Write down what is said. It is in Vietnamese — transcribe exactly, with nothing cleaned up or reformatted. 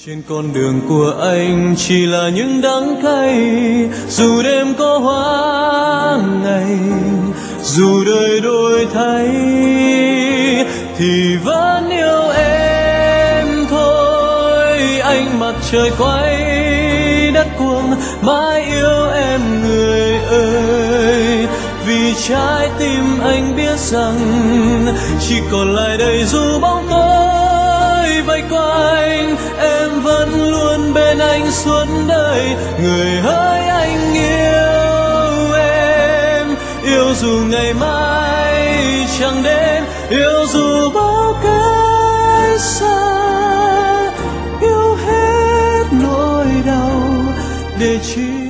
Trên con đường của anh chỉ là những đắng cay, dù đêm có hóa ngày, dù đời đổi thay thì vẫn yêu em thôi. Anh mặt trời quay đất cuồng, mãi yêu em người ơi. Vì trái tim anh biết rằng chỉ còn lại đây dù bóng tối vây quanh, em vẫn luôn bên anh suốt đời. Người hỡi anh yêu em, yêu dù ngày mai chẳng đến, yêu dù bao cái xa, yêu hết nỗi đau để chi